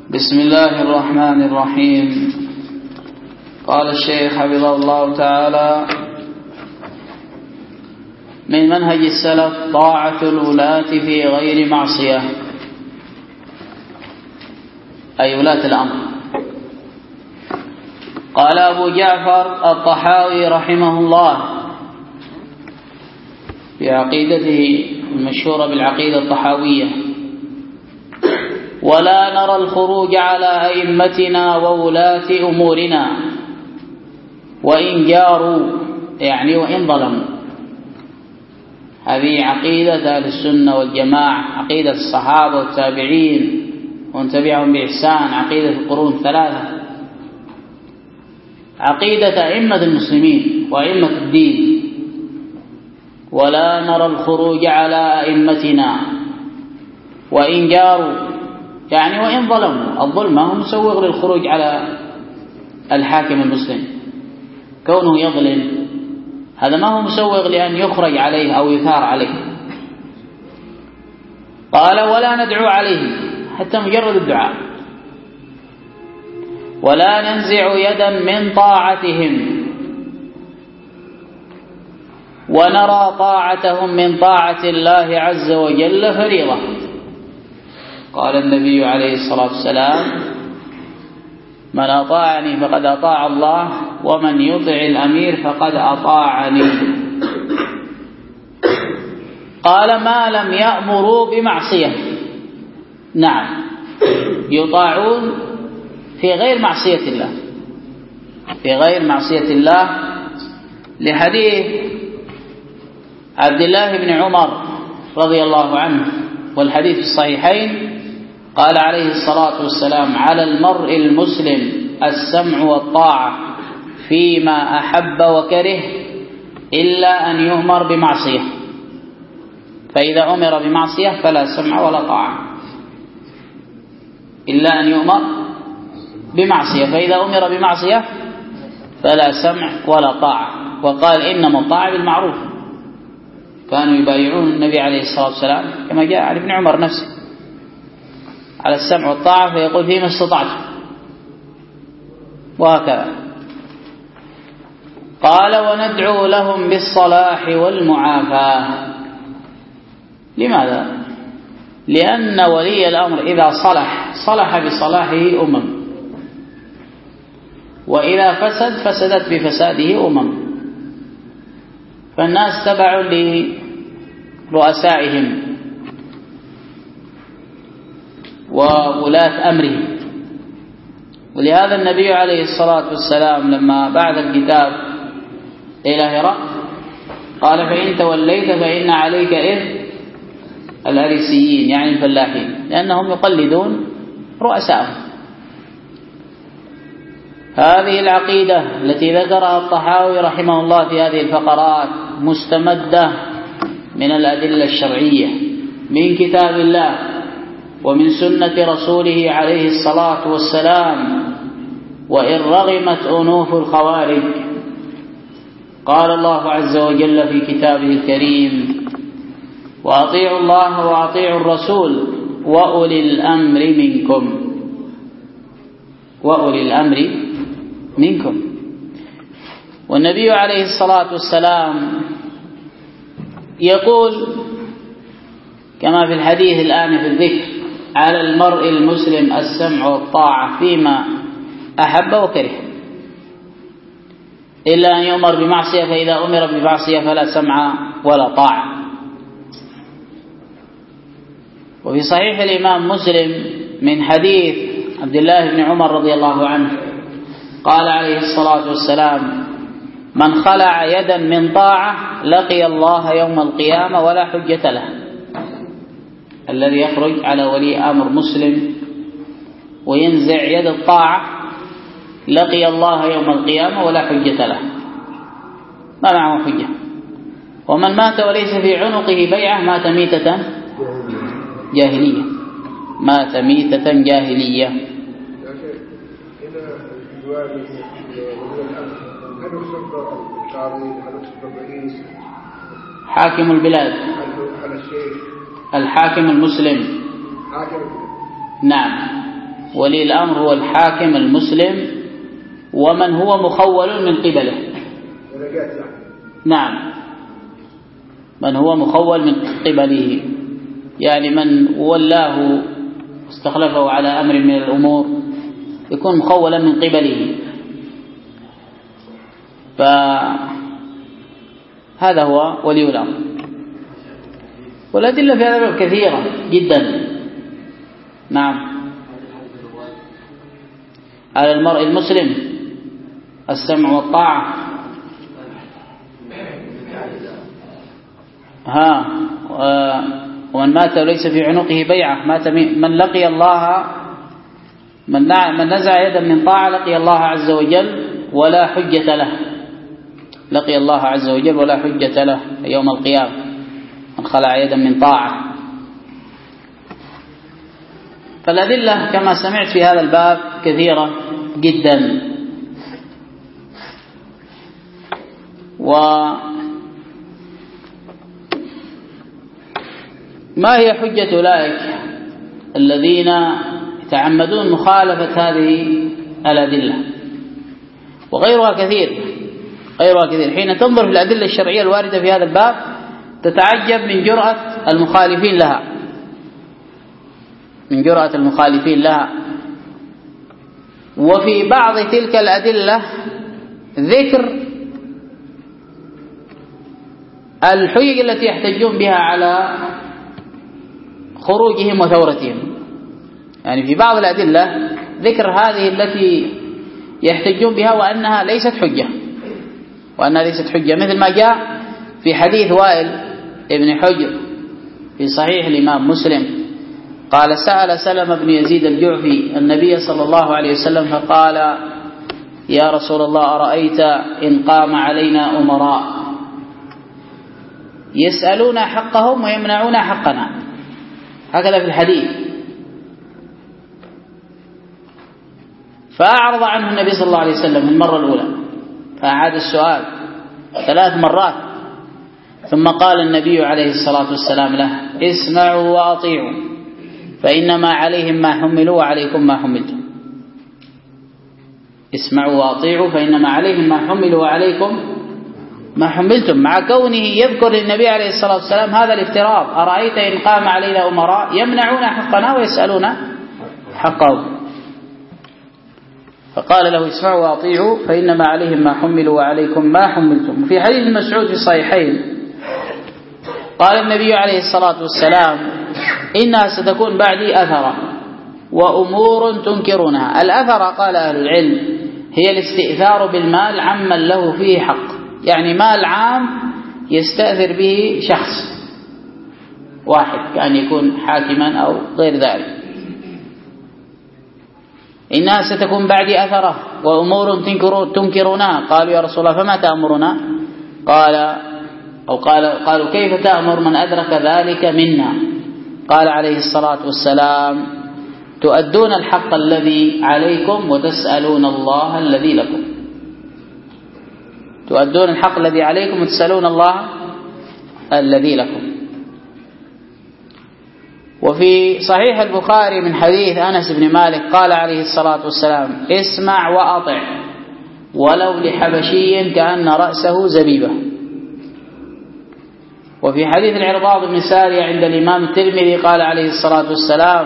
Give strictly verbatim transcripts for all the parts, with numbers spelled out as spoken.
بسم الله الرحمن الرحيم. قال الشيخ حفظه الله تعالى: من منهج السلف طاعة الولاة في غير معصية، أي ولاة الأمر. قال أبو جعفر الطحاوي رحمه الله في عقيدته المشهورة بالعقيدة الطحاوية: ولا نرى الخروج على أئمتنا وولاة أمورنا وإن جاروا، يعني وإن ظلموا. هذه عقيدة أهل السنة والجماعة، عقيدة الصحابة والتابعين ومن تبعهم بإحسان، عقيدة القرون الثلاثة، عقيدة أئمة المسلمين وأئمة الدين. ولا نرى الخروج على أئمتنا وإن جاروا، يعني وإن ظلموا. الظلم هو مسوغ للخروج على الحاكم المسلم، كونه يظلم هذا ما هو مسوغ لأن يخرج عليه أو يثار عليه. قال: ولا ندعو عليه، حتى مجرد الدعاء. ولا ننزع يدا من طاعتهم، ونرى طاعتهم من طاعة الله عز وجل فريضة. قال النبي عليه الصلاة والسلام: من أطاعني فقد أطاع الله، ومن يطع الأمير فقد أطاعني. قال: ما لم يأمروا بمعصية. نعم، يطاعون في غير معصية الله، في غير معصية الله، لحديث عبد الله بن عمر رضي الله عنه، والحديث في الصحيحين: قال عليه الصلاة والسلام: على المرء المسلم السمع والطاعة فيما أحب وكره، إلا أن يؤمر بمعصية، فإذا أمر بمعصية فلا سمع ولا طاعة. إلا أن يؤمر بمعصية، فإذا أمر بمعصية فلا سمع ولا طاعة. وقال: إنما الطاعة بالمعروف. كانوا يبايعون النبي عليه الصلاة والسلام كما جاء عن ابن عمر نفسه على السمع والطاعة، فيقول: فيما استطعت، وهكذا. قال: وندعو لهم بالصلاح والمعافاة. لماذا؟ لأن ولي الأمر إذا صلح صلح بصلاحه أمم، وإذا فسد فسدت بفساده أمم. فالناس تبع لرؤسائهم وولاة أمرهم. ولهذا النبي عليه الصلاة والسلام لما بعث الكتاب إلى هرقل قال: فإن توليت فإن عليك إثم الأريسيين، يعني الفلاحين، لأنهم يقلدون رؤسائهم. هذه العقيدة التي ذكرها الطحاوي رحمه الله في هذه الفقرات مستمدة من الأدلة الشرعية، من كتاب الله ومن سنة رسوله عليه الصلاة والسلام، وإن رغمت أنوف الخوارج. قال الله عز وجل في كتابه الكريم: وأطيعوا الله وأطيعوا الرسول وأولي الأمر منكم. وأولي الأمر منكم. والنبي عليه الصلاة والسلام يقول كما في الحديث الآن في الذكر: على المرء المسلم السمع والطاعة فيما أحب وكره، إلا أن يؤمر بمعصية، فإذا أمر بمعصية فلا سمع ولا طاعة. وفي صحيح الإمام مسلم من حديث عبد الله بن عمر رضي الله عنه قال عليه الصلاة والسلام: من خلع يدا من طاعة لقي الله يوم القيامة ولا حجة له. الذي يخرج على ولي أمر مسلم وينزع يد الطاعة لقي الله يوم القيامة ولا حجة له، ما معه حجة. ومن مات وليس في عنقه بيعة مات ميتة جاهلية، مات ميتة جاهلية. حاكم البلاد، الحاكم المسلم. نعم، ولي الأمر هو الحاكم المسلم ومن هو مخول من قبله. نعم، من هو مخول من قبله، يعني من ولاه استخلفه على أمر من الأمور يكون مخولا من قبله. فهذا هو ولي الأمر. والأدلة في هذا الباب كثيرة جدا. نعم، على المرء المسلم السمع والطاعة. ها، ومن مات وليس في عنقه بيعة مات من لقي الله، من من نزع يدا من طاعة لقي الله عز وجل ولا حجة له، لقي الله عز وجل ولا حجة له يوم القيامة من خلع يدا من طاعة. فالأدلة كما سمعت في هذا الباب كثيرة جدا. وما هي حجة أولئك الذين يتعمدون مخالفة هذه الأدلة؟ وغيرها كثير، غيرها كثير. حين تنظر في الأدلة الشرعية الواردة في هذا الباب تتعجب من جرأة المخالفين لها، من جرأة المخالفين لها. وفي بعض تلك الأدلة ذكر الحجج التي يحتجون بها على خروجهم وثورتهم. يعني في بعض الأدلة ذكر هذه التي يحتجون بها وأنها ليست حجة، وأنها ليست حجة، مثل ما جاء في حديث وائل ابن حجر في صحيح الإمام مسلم قال: سأل سلمة بن يزيد الجعفي النبي صلى الله عليه وسلم فقال: يا رسول الله، أرأيت إن قام علينا أمراء يسألون حقهم ويمنعون حقنا، هكذا في الحديث. فأعرض عنه النبي صلى الله عليه وسلم المرة الأولى، فأعاد السؤال ثلاث مرات، ثم قال النبي عليه الصلاة والسلام له: اسمعوا وأطيعوا فإنما عليهم ما حملوا وعليكم ما حملتم. اسمعوا وأطيعوا فإنما عليهم ما حملوا وعليكم ما حملتم، مع كونه يذكر للنبي عليه الصلاة والسلام هذا الافتراض: أرأيت إن قام علينا أمراء يمنعون حقنا ويسألون حقهم. فقال له: اسمعوا وأطيعوا فإنما عليهم ما حملوا وعليكم ما حملتم. وفي حديث مسعود في الصحيحين قال النبي عليه الصلاة والسلام: إنها ستكون بعدي أثرة وأمور تنكرونها. الأثرة قال أهل العلم هي الاستئثار بالمال عمن له فيه حق، يعني مال عام يستأثر به شخص واحد كأن يكون حاكما أو غير ذلك. إنها ستكون بعدي أثرة وأمور تنكرونها. قالوا: يا رسول الله فما تأمرنا؟ قال أو قال قالوا: كيف تأمر من أدرك ذلك منا؟ قال عليه الصلاة والسلام: تؤدون الحق الذي عليكم وتسألون الله الذي لكم. تؤدون الحق الذي عليكم وتسألون الله الذي لكم. وفي صحيح البخاري من حديث أنس بن مالك قال عليه الصلاة والسلام: اسمع وأطع ولو لحبشي كأن رأسه زبيبة. وفي حديث العرباض بن سارية عند الإمام الترمذي قال عليه الصلاة والسلام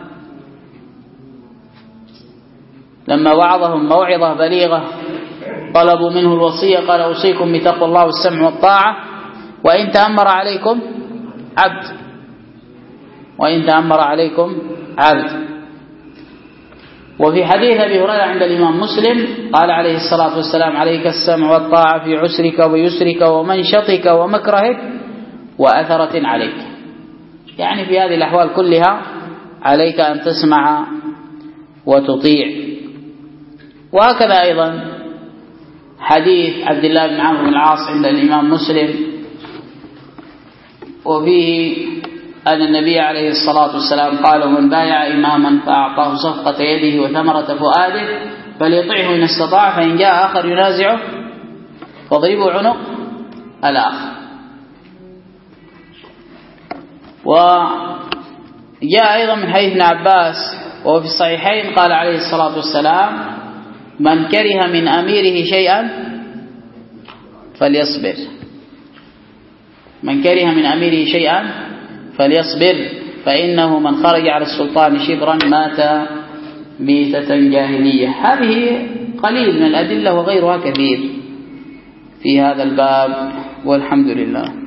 لما وعظهم موعظة بليغة طلبوا منه الوصية قال: أوصيكم بتقوى الله والسمع والطاعة وإن تأمر عليكم عبد وإن تأمر عليكم عبد. وفي حديث أبي هريرة عند الإمام مسلم قال عليه الصلاة والسلام: عليك السمع والطاعة في عسرك ويسرك ومنشطك ومكرهك وأثرة عليك. يعني في هذه الأحوال كلها عليك أن تسمع وتطيع. وهكذا أيضا حديث عبد الله بن عمرو بن العاص عند الإمام مسلم وفيه أن النبي عليه الصلاة والسلام قال: من بايع إماما فأعطاه صفقة يده وثمرة فؤاده فليطعه إن استطاع، فإن جاء آخر ينازعه فاضربوا عنق الآخر. وجاء أيضا من حديث ابن عباس وفي الصحيحين قال عليه الصلاة والسلام من كره من أميره شيئا فليصبر من كره من أميره شيئا فليصبر فإنه من خرج على السلطان شبرا مات ميتة جاهلية. هذه قليل من الأدلة وغيرها كثير في هذا الباب، والحمد لله.